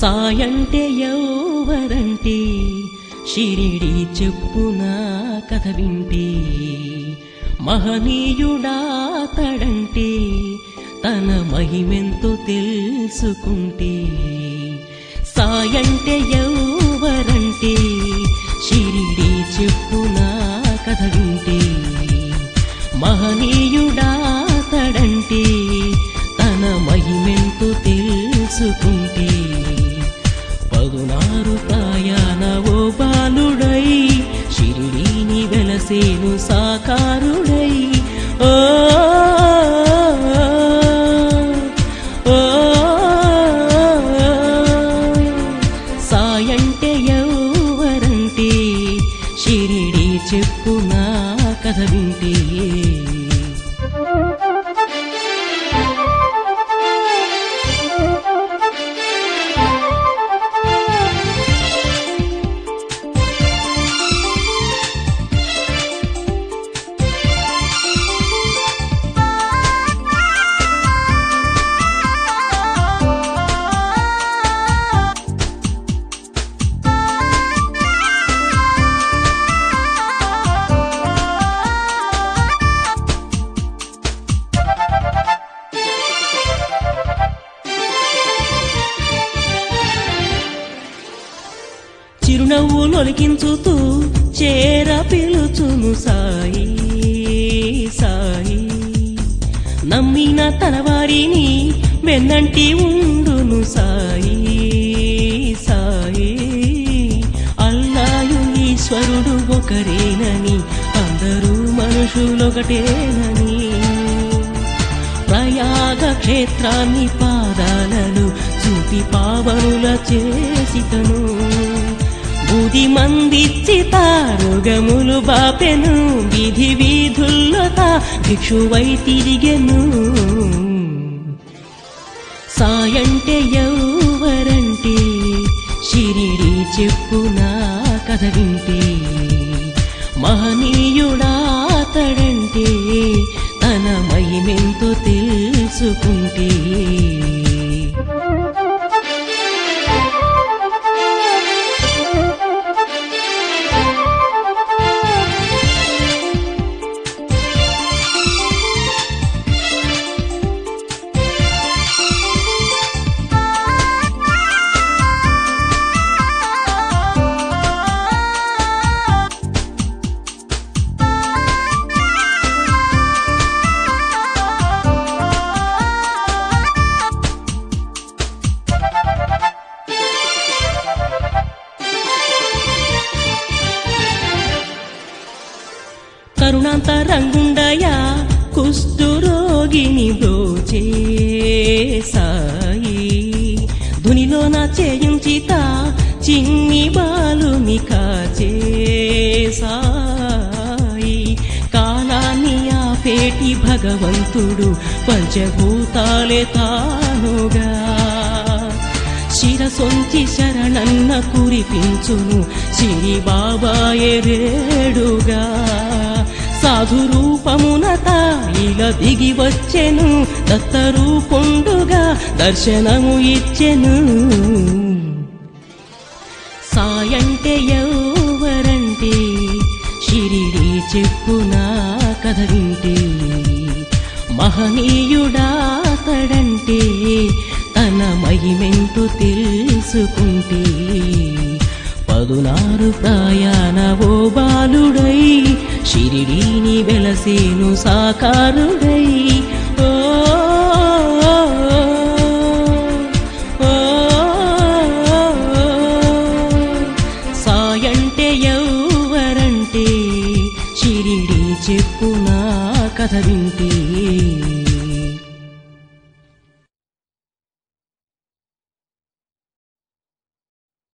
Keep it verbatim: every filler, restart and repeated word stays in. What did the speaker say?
సాయంటే ఎవరంటే షిరిడి చెప్పునా కథ వింటే మహనీయుడాతడంటే తన మహిమెంతో తెలుసుకుంటే సాయంటే ఎవరంటే షిరిడి చెప్పునా కథ వింటే మహనీయుడాతడంటే తన మహిమెంతో తెలుసుకుంటే పదునారు ప్రాయాన ఓ బాలుడై షిరిడీని వెలసేను సాకారుడై ఓ ఓ సాయంటే ఎవరంటే షిరిడి చెప్పునా కథ వింటే చిరునవ్వులొలికించుతూ చేర పిలుచును సాయి సాయి నమ్మిన తన వారిని వెన్నంటి ఉండును సాయి సాయి అల్లాయు ఈశ్వరుడు ఒకరేనని అందరూ మనుషులొకటేనని ప్రయాగ క్షేత్రాన్ని పాదాలను చూపి పావనుల చేసితను బుధి మందిచ్చి తారుగములు బాపెను విధి వీధుల్లో తా భిక్షువై తిరిగెను సాయంటే ఎవరంటే షిరిడి చెప్పునా కథ వింటే మహనీయుడాతడంటే తన మహిమెంతో తెలుసుకుంటే కరుణాంతరంగుండయా కుష్ఠరోగిని బ్రోచే సాయి ధునిలోన చేయుంచిత చిన్ని బాలుని కాచే సాయి కాలాన్ని ఆపేటి భగవంతుడు పంచభూతాలే తానుగా శిరసొంచి శరణన్న కురిపించును శ్రీ బాబాయే రేడుగా సాధు రూపమున తాయిల దిగి వచ్చెను దత్తరూపుండుగా దర్శనము ఇచ్చెను సాయంటే ఎవరంటే షిరిడి చెప్పునా కథ వింటే మహనీయుడాతడంటే తన మహిమెంతో తెలుసుకుంటే పదునారు ప్రాయాన ఓ బాలుడై షిరిడీని వెలసేను సాకారుడై ఓ ఓ సాయంటే ఎవరంటే షిరిడి చెప్పునా కథ వింటే